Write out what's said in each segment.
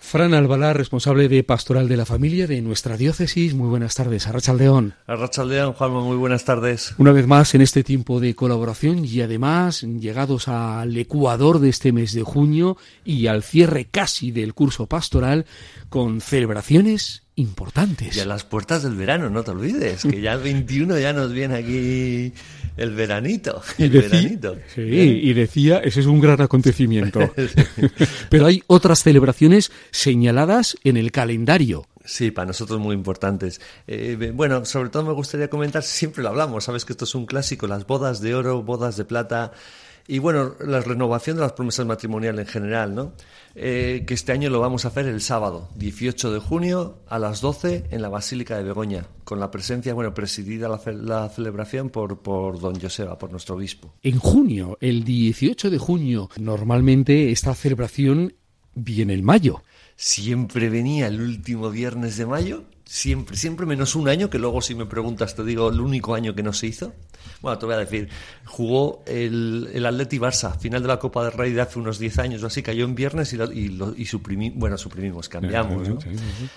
Fran Albalá, responsable de Pastoral de la Familia de nuestra diócesis. Muy buenas tardes. Arratsaldeón. Arratsaldeón, Juanma, muy buenas tardes. Una vez más en este tiempo de colaboración y además llegados al ecuador de este mes de junio y al cierre casi del curso pastoral con celebraciones importantes. Y a las puertas del verano, no te olvides, que ya el 21 ya nos viene aquí el veranito. Sí, y decía, ese es un gran acontecimiento. Pero hay otras celebraciones señaladas en el calendario. Sí, para nosotros muy importantes. Bueno, sobre todo me gustaría comentar, siempre lo hablamos, sabes que esto es un clásico, las bodas de oro, bodas de plata. Y bueno, la renovación de las promesas matrimoniales en general, ¿no? Que este año lo vamos a hacer el sábado, 18 de junio, a las 12, en la Basílica de Begoña, con la presencia, bueno, presidida la celebración por don Joseba, por nuestro obispo. En junio, el 18 de junio, normalmente esta celebración viene en mayo. Siempre venía el último viernes de mayo, siempre menos un año, que luego si me preguntas te digo el único año que no se hizo. Bueno, te voy a decir, jugó el Atleti Barça, final de la Copa del Rey de hace unos 10 años o así, cayó en viernes y suprimimos, cambiamos, ¿no?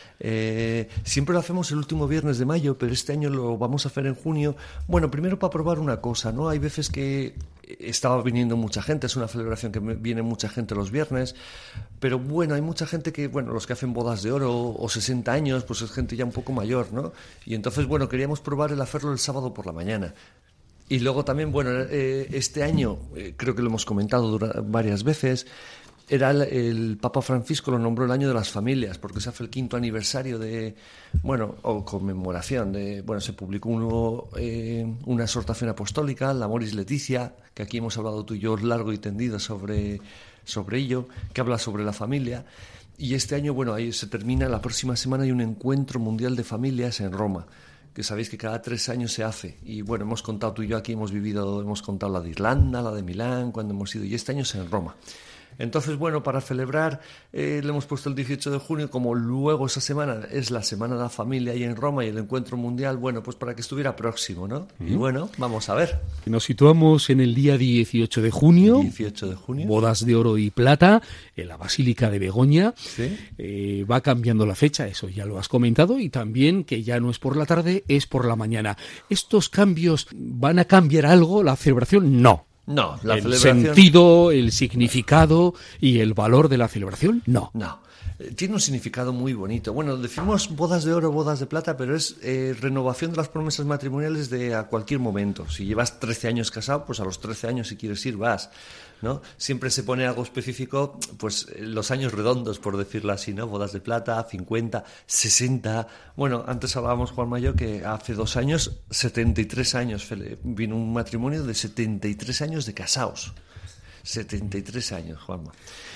Siempre lo hacemos el último viernes de mayo, pero este año lo vamos a hacer en junio. Bueno, primero para probar una cosa, ¿no? Hay veces que estaba viniendo mucha gente, es una celebración que viene mucha gente los viernes, pero bueno, hay mucha gente que, bueno, los que hacen bodas de oro o 60 años, pues es gente ya un poco mayor, ¿no? Y entonces, bueno, queríamos probar el hacerlo el sábado por la mañana. Y luego también, bueno, este año, creo que lo hemos comentado varias veces, era el Papa Francisco lo nombró el año de las familias, porque se hace el 5º aniversario de, bueno, o conmemoración de, bueno, se publicó una exhortación apostólica, la Amoris Laetitia, que aquí hemos hablado tú y yo largo y tendido sobre ello, que habla sobre la familia. Y este año, bueno, ahí se termina, la próxima semana hay un encuentro mundial de familias en Roma, que sabéis que cada 3 años se hace. Y bueno, hemos contado tú y yo aquí, hemos contado la de Irlanda, la de Milán, cuando hemos ido, y este año es en Roma. Entonces, bueno, para celebrar, le hemos puesto el 18 de junio, como luego esa semana es la Semana de la Familia ahí en Roma y el Encuentro Mundial, bueno, pues para que estuviera próximo, ¿no? Y bueno, vamos a ver. Nos situamos en el día 18 de junio. 18 de junio. Bodas de oro y plata en la Basílica de Begoña. Sí. Va cambiando la fecha, eso ya lo has comentado, y también que ya no es por la tarde, es por la mañana. ¿Estos cambios van a cambiar algo la celebración? No. No, la el celebración... sentido, el significado y el valor de la celebración, no. No, tiene un significado muy bonito. Bueno, decimos bodas de oro, bodas de plata, pero es renovación de las promesas matrimoniales de a cualquier momento. Si llevas 13 años casado, pues a los 13 años si quieres ir vas, ¿no? Siempre se pone algo específico, pues los años redondos, por decirlo así, ¿no? Bodas de plata, 50, 60... Bueno, antes hablábamos, Juanma y yo, que hace 2 años, 73 años, vino un matrimonio de 73 años de casados. 73 años, Juanma.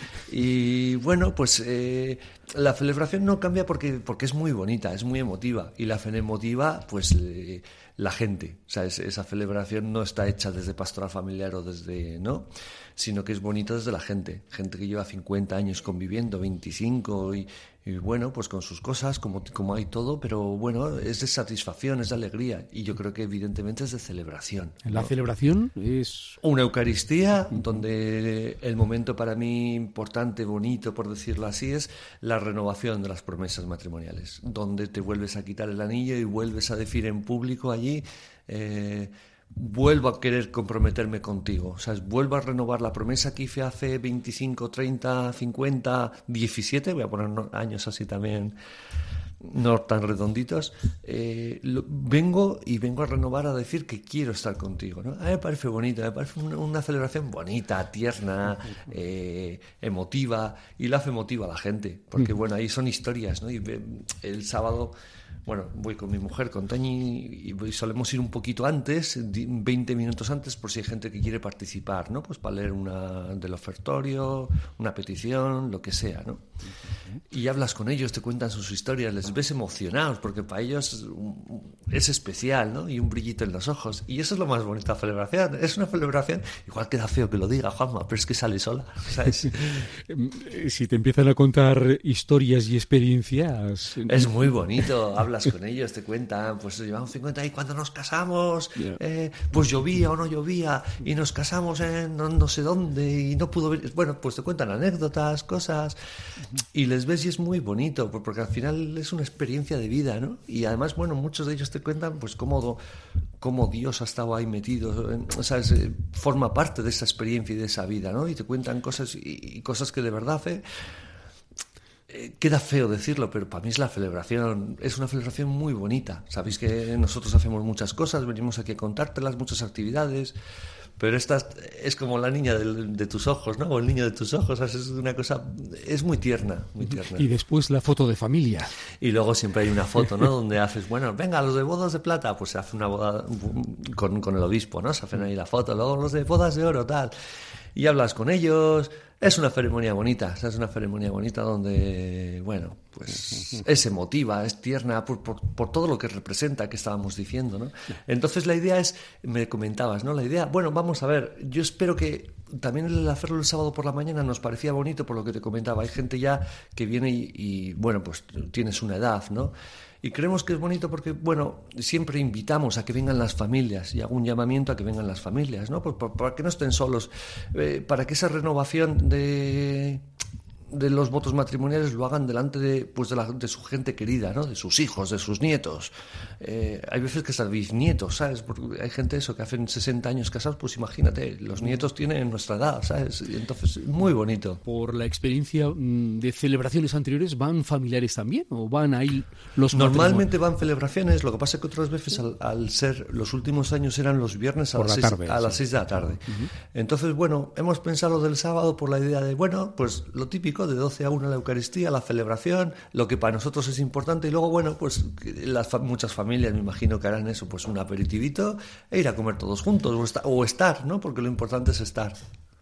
Y bueno, pues la celebración no cambia porque es muy bonita, es muy emotiva. Y la fe emotiva, pues la gente. O sea, esa celebración no está hecha desde pastoral familiar o desde, ¿no? Sino que es bonito desde la gente. Gente que lleva 50 años conviviendo, 25 y bueno, pues con sus cosas, como hay todo, pero bueno, es de satisfacción, es de alegría. Y yo creo que evidentemente es de celebración, ¿no? La celebración es una Eucaristía, donde el momento para mí importante, bonito, por decirlo así, es la renovación de las promesas matrimoniales, donde te vuelves a quitar el anillo y vuelves a decir en público allí, vuelvo a querer comprometerme contigo, o sea, vuelvo a renovar la promesa que hice hace 25, 30, 50, 17, voy a poner años así también, no tan redonditos, vengo a renovar, a decir que quiero estar contigo, ¿no? A mí me parece bonito, me parece una celebración bonita, tierna, emotiva, y la hace emotiva a la gente, porque bueno, ahí son historias, ¿no? Y el sábado, bueno, voy con mi mujer, con Toñi, y solemos ir un poquito antes, 20 minutos antes, por si hay gente que quiere participar, ¿no? Pues para leer del ofertorio, una petición, lo que sea, ¿no? Y hablas con ellos, te cuentan sus historias, les ves emocionados, porque para ellos es especial, ¿no? Y un brillito en los ojos. Y eso es lo más bonito de la celebración. Es una celebración, igual queda feo que lo diga, Juanma, pero es que sale sola, ¿sabes? Si te empiezan a contar historias y experiencias... Es muy bonito, hablas con ellos, te cuentan, pues llevamos 50 y cuando nos casamos, pues llovía o no llovía, y nos casamos en no sé dónde y no pudo ver... Bueno, pues te cuentan anécdotas, cosas, y les les ves y es muy bonito, porque al final es una experiencia de vida, ¿no? Y además, bueno, muchos de ellos te cuentan pues cómo Dios ha estado ahí metido, ¿sabes? Forma parte de esa experiencia y de esa vida, ¿no? Y te cuentan cosas y cosas que de verdad queda feo decirlo, pero para mí es una celebración muy bonita. Sabéis que nosotros hacemos muchas cosas, venimos aquí a contártelas, muchas actividades, pero esta es como la niña de tus ojos, ¿no? O el niño de tus ojos, es una cosa, es muy tierna, muy tierna. Y después la foto de familia. Y luego siempre hay una foto, ¿no? Donde haces, bueno, venga, los de bodas de plata, pues se hace una boda con el obispo, ¿no? Se hacen ahí la foto, luego los de bodas de oro, tal. Y hablas con ellos. Es una ceremonia bonita, es una ceremonia bonita donde, bueno, pues es emotiva, es tierna por todo lo que representa que estábamos diciendo, ¿no? Entonces la idea es, me comentabas, ¿no? La idea, bueno, vamos a ver, yo espero que también el hacerlo el sábado por la mañana nos parecía bonito por lo que te comentaba. Hay gente ya que viene y bueno, pues tienes una edad, ¿no? Y creemos que es bonito porque, bueno, siempre invitamos a que vengan las familias y hago un llamamiento a que vengan las familias, ¿no? Para que no estén solos, para que esa renovación de los votos matrimoniales lo hagan delante de su gente querida, ¿no? De sus hijos, de sus nietos. Hay veces que hasta bisnietos, ¿sabes? Porque hay gente que hacen 60 años casados, pues imagínate, los nietos tienen nuestra edad, ¿sabes? Y entonces, muy bonito. Por la experiencia de celebraciones anteriores, ¿van familiares también o van ahí los Normalmente van celebraciones, lo que pasa es que otras veces al ser, los últimos años eran los viernes a las 6 de la tarde. Uh-huh. Entonces, bueno, hemos pensado del sábado por la idea de, bueno, pues lo típico, de 12 a 1 la Eucaristía, la celebración, lo que para nosotros es importante, y luego, bueno, pues muchas familias me imagino que harán eso, pues un aperitivito e ir a comer todos juntos, o estar, ¿no? Porque lo importante es estar.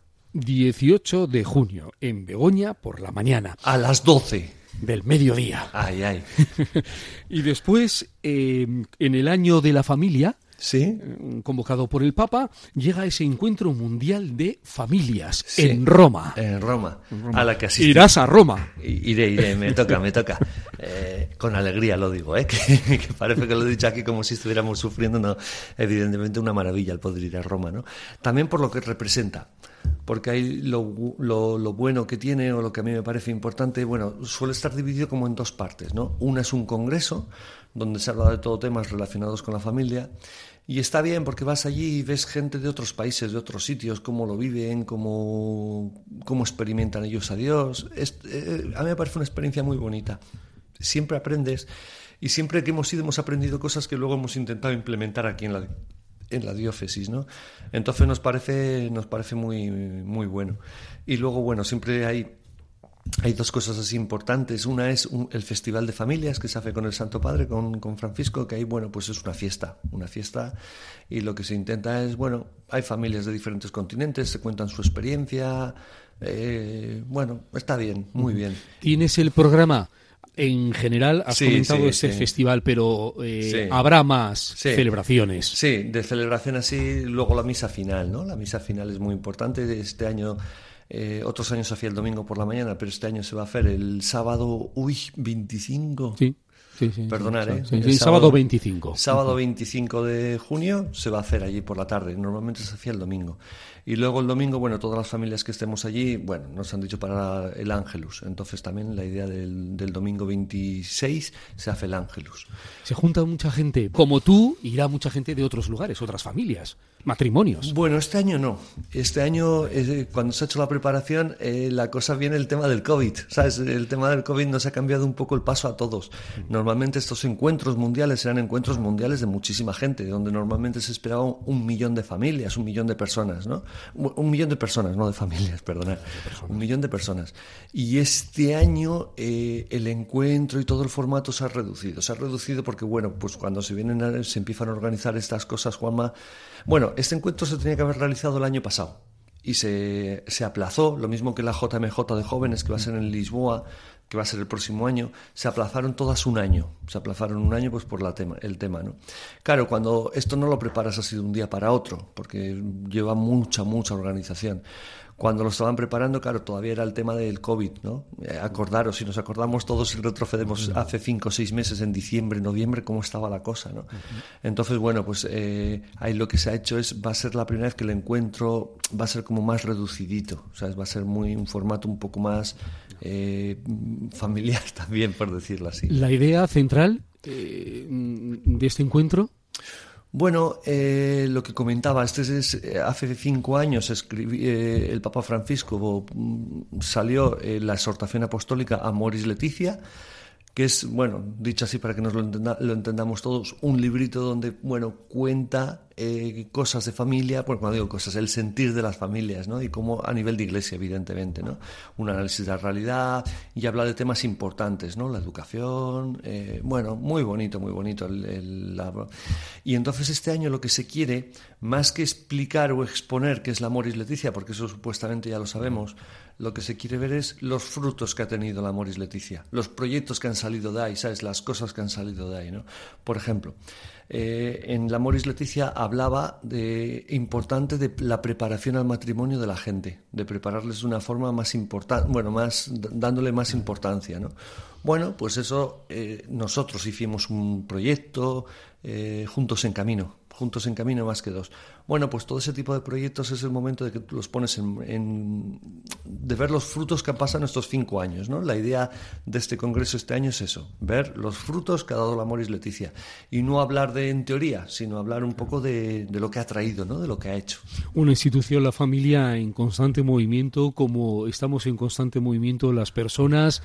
18 de junio, en Begoña, por la mañana. A las 12. Del mediodía. Ay, ay. Y después, en el año de la familia, ¿sí? Convocado por el Papa, llega ese encuentro mundial de familias, sí, en Roma. En Roma. A la que asistí. Irás a Roma. Iré, me toca. Con alegría lo digo, que parece que lo he dicho aquí como si estuviéramos sufriendo. No, evidentemente una maravilla el poder ir a Roma, ¿no? También por lo que representa. Porque hay lo bueno que tiene, o lo que a mí me parece importante, bueno, suele estar dividido como en dos partes, ¿no? Una es un congreso, donde se habla de todo temas relacionados con la familia, y está bien porque vas allí y ves gente de otros países, de otros sitios, cómo lo viven, cómo experimentan ellos a Dios. A mí me parece una experiencia muy bonita. Siempre aprendes, y siempre que hemos ido hemos aprendido cosas que luego hemos intentado implementar aquí en la diócesis, ¿no? Entonces nos parece muy, muy bueno. Y luego, bueno, siempre hay dos cosas así importantes. Una es el Festival de Familias que se hace con el Santo Padre, con Francisco, que ahí, bueno, pues es una fiesta, y lo que se intenta es, bueno, hay familias de diferentes continentes, se cuentan su experiencia, bueno, está bien, muy bien. ¿Tienes el programa? En general has comentado ese festival, pero habrá más celebraciones. Sí, de celebración así, luego la misa final, ¿no? La misa final es muy importante. Este año, otros años se hacía el domingo por la mañana, pero este año se va a hacer el sábado, 25. Sí. Perdonar, el sábado 25. Sábado 25 de junio se va a hacer allí por la tarde. Normalmente se hacía el domingo. Y luego el domingo, bueno, todas las familias que estemos allí, bueno, nos han dicho para el Ángelus. Entonces también la idea del domingo 26 se hace el Ángelus. Se junta mucha gente. Como tú, irá mucha gente de otros lugares, otras familias, matrimonios. Bueno, este año no. Este año, cuando se ha hecho la preparación, la cosa viene el tema del COVID. ¿Sabes? El tema del COVID nos ha cambiado un poco el paso a todos. Normalmente estos encuentros mundiales eran encuentros mundiales de muchísima gente, donde normalmente se esperaba 1 millón de familias, 1 millón de personas, ¿no? 1 millón de personas, no de familias, perdonad. 1 millón de personas. Y este año el encuentro y todo el formato se ha reducido. Se ha reducido porque, bueno, pues cuando se empiezan a organizar estas cosas, Juanma... Bueno, este encuentro se tenía que haber realizado el año pasado y se aplazó, lo mismo que la JMJ de jóvenes, que va a ser en Lisboa, que va a ser el próximo año. Se aplazaron todas un año. Se aplazaron un año pues por el tema, ¿no? Claro, cuando esto no lo preparas así de un día para otro, porque lleva mucha organización. Cuando lo estaban preparando, claro, todavía era el tema del COVID, ¿no? Acordaros, si nos acordamos todos y retrocedemos hace 5 o 6 meses, en diciembre, noviembre, cómo estaba la cosa, ¿no? Entonces, bueno, pues ahí lo que se ha hecho va a ser la primera vez que el encuentro va a ser como más reducidito, ¿sabes? Va a ser un formato un poco más familiar también, por decirlo así. La idea central de este encuentro. Bueno, lo que comentaba, hace 5 años el Papa Francisco salió la exhortación apostólica Amoris Laetitia, que es, bueno, dicho así para que nos lo entendamos todos, un librito donde, bueno, cuenta cosas de familia, pues cuando digo cosas, el sentir de las familias, ¿no? Y cómo a nivel de iglesia, evidentemente, ¿no? Un análisis de la realidad y habla de temas importantes, ¿no? La educación, bueno, muy bonito, muy bonito. Y entonces este año lo que se quiere, más que explicar o exponer qué es la Amoris Laetitia, porque eso supuestamente ya lo sabemos, lo que se quiere ver es los frutos que ha tenido la Amoris Laetitia, los proyectos que han salido de ahí, ¿sabes? Las cosas que han salido de ahí, ¿no? Por ejemplo, en la Amoris Laetitia hablaba importante de la preparación al matrimonio de la gente, de prepararles de una forma más importante, bueno, dándole más importancia, ¿no? Bueno, pues eso, nosotros hicimos un proyecto, Juntos en Camino más que 2. Bueno, pues todo ese tipo de proyectos es el momento de que tú los pones de ver los frutos que han pasado en estos 5 años, ¿no? La idea de este congreso este año es eso, ver los frutos que ha dado la Amoris Laetitia y no hablar en teoría, sino hablar un poco de lo que ha traído, ¿no? De lo que ha hecho. Una institución, la familia, en constante movimiento, como estamos en constante movimiento las personas.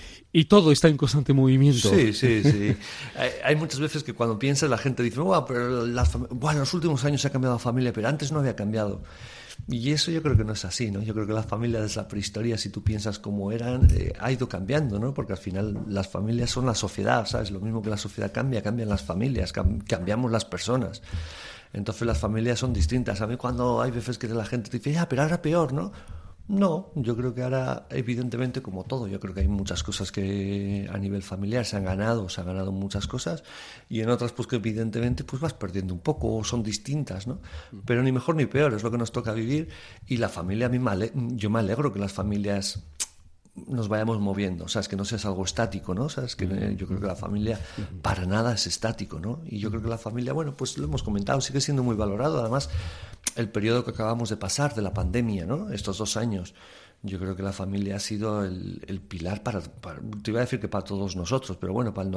Y todo está en constante movimiento. Sí. Hay muchas veces que cuando piensas la gente dice, pero en los últimos años se ha cambiado la familia, pero antes no había cambiado. Y eso yo creo que no es así, ¿no? Yo creo que la familia desde la prehistoria, si tú piensas cómo eran, ha ido cambiando, ¿no? Porque al final las familias son la sociedad, ¿sabes? Lo mismo que la sociedad cambian las familias, cambiamos las personas. Entonces las familias son distintas. A mí cuando hay veces que la gente dice, pero ahora peor, ¿no? No, yo creo que ahora, evidentemente, como todo, yo creo que hay muchas cosas que a nivel familiar se han ganado muchas cosas, y en otras, pues que evidentemente pues vas perdiendo un poco, o son distintas, ¿no? Pero ni mejor ni peor, es lo que nos toca vivir, y la familia, yo me alegro que las familias nos vayamos moviendo, ¿sabes? Que no seas algo estático, ¿no? ¿Sabes? Que yo creo que la familia para nada es estático, ¿no? Y yo creo que la familia, bueno, pues lo hemos comentado, sigue siendo muy valorado. Además, el periodo que acabamos de pasar de la pandemia, ¿no? Estos 2 años, yo creo que la familia ha sido el pilar para, te iba a decir que para todos nosotros, pero bueno, para el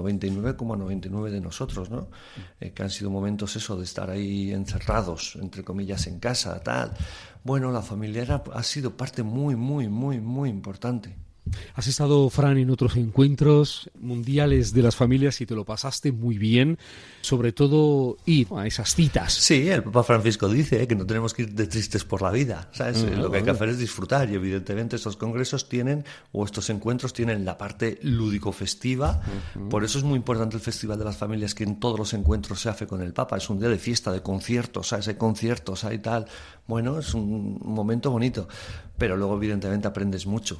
99,99 de nosotros, ¿no? Que han sido momentos eso de estar ahí encerrados, entre comillas, en casa, tal. Bueno, la familia ha sido parte muy, muy, muy, muy importante. Has estado, Fran, en otros encuentros mundiales de las familias y te lo pasaste muy bien, sobre todo ir a esas citas. Sí, el Papa Francisco dice que no tenemos que ir de tristes por la vida, ¿sabes? Lo que hay que hacer es disfrutar, y evidentemente estos congresos estos encuentros tienen la parte lúdico-festiva. Por eso es muy importante el Festival de las Familias, que en todos los encuentros se hace con el Papa. Es un día de fiesta, de conciertos, ¿sabes? Hay conciertos, hay tal. Bueno, es un momento bonito, pero luego evidentemente aprendes mucho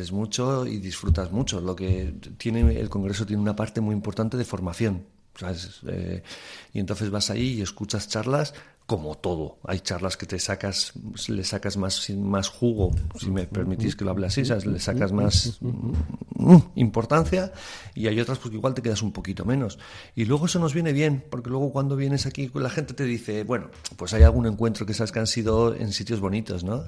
y disfrutas mucho. Lo que tiene el Congreso tiene una parte muy importante de formación, ¿sabes? Y entonces vas ahí y escuchas charlas, como todo. Hay charlas que le sacas más jugo, si me permitís que lo hable así, ¿sabes? Le sacas más importancia, y hay otras pues que igual te quedas un poquito menos. Y luego eso nos viene bien, porque luego cuando vienes aquí la gente te dice, bueno, pues hay algún encuentro que sabes que han sido en sitios bonitos, ¿no?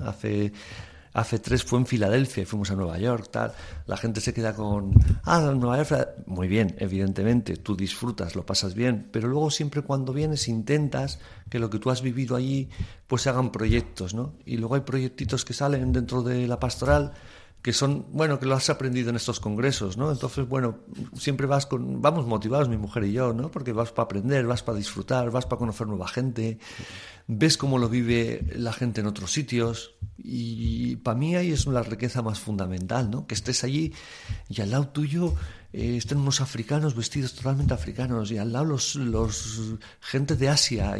Hace 3 fue en Filadelfia y fuimos a Nueva York, tal. La gente se queda con, Nueva York, muy bien, evidentemente, tú disfrutas, lo pasas bien, pero luego siempre cuando vienes intentas que lo que tú has vivido allí, pues se hagan proyectos, ¿no? Y luego hay proyectitos que salen dentro de la pastoral que son, bueno, que lo has aprendido en estos congresos, ¿no? Entonces, bueno, siempre vamos motivados, mi mujer y yo, ¿no? Porque vas para aprender, vas para disfrutar, vas para conocer nueva gente, ves cómo lo vive la gente en otros sitios, y para mí ahí es la riqueza más fundamental, ¿no? Que estés allí y al lado tuyo estén unos africanos vestidos totalmente africanos, y al lado los gente de Asia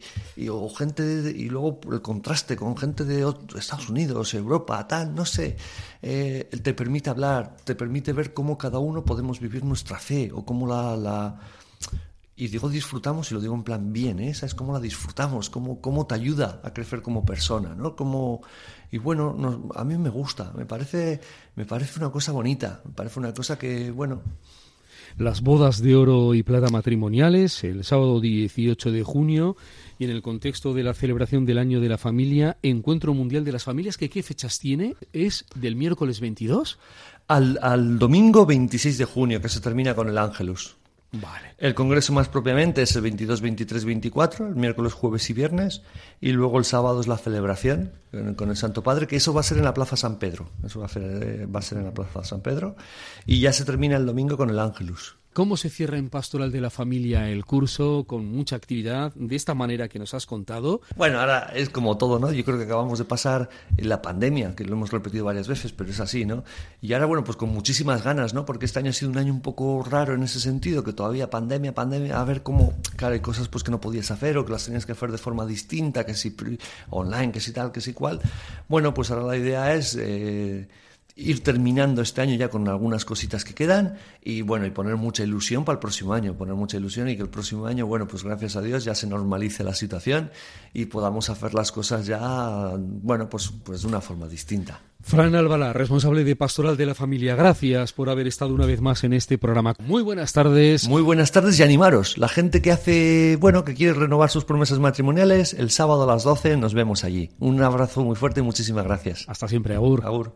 o gente y luego el contraste con gente de Estados Unidos, Europa, tal, no sé. Te permite hablar, te permite ver cómo cada uno podemos vivir nuestra fe, o cómo Y digo disfrutamos y lo digo en plan bien, ¿eh? ¿Sabes cómo la disfrutamos? ¿Cómo te ayuda a crecer como persona, ¿no? Y bueno, a mí me gusta, me parece una cosa bonita, me parece una cosa que, bueno... Las bodas de oro y plata matrimoniales, el sábado 18 de junio, y en el contexto de la celebración del Año de la Familia, Encuentro Mundial de las Familias, ¿qué fechas tiene? ¿Es del miércoles 22? Al domingo 26 de junio, que se termina con el Ángelus. Vale. El congreso más propiamente es el 22, 23, 24, el miércoles, jueves y viernes, y luego el sábado es la celebración con el Santo Padre, que eso va a ser en la Plaza San Pedro, va a ser en la Plaza San Pedro, y ya se termina el domingo con el Ángelus. ¿Cómo se cierra en Pastoral de la Familia el curso? Con mucha actividad, de esta manera que nos has contado. Bueno, ahora es como todo, ¿no? Yo creo que acabamos de pasar la pandemia, que lo hemos repetido varias veces, pero es así, ¿no? Y ahora, bueno, pues con muchísimas ganas, ¿no? Porque este año ha sido un año un poco raro en ese sentido, que todavía pandemia, a ver cómo, claro, hay cosas pues que no podías hacer o que las tenías que hacer de forma distinta, que si online, que si tal, que si cual. Bueno, pues ahora la idea es... ir terminando este año ya con algunas cositas que quedan y bueno, y poner mucha ilusión para el próximo año, y que el próximo año, bueno, pues gracias a Dios ya se normalice la situación y podamos hacer las cosas ya, bueno, pues de una forma distinta. Fran Albalá, responsable de Pastoral de la Familia, gracias por haber estado una vez más en este programa. Muy buenas tardes. Muy buenas tardes y animaros. La gente que que quiere renovar sus promesas matrimoniales, el sábado a las 12 nos vemos allí. Un abrazo muy fuerte y muchísimas gracias. Hasta siempre, agur. Agur.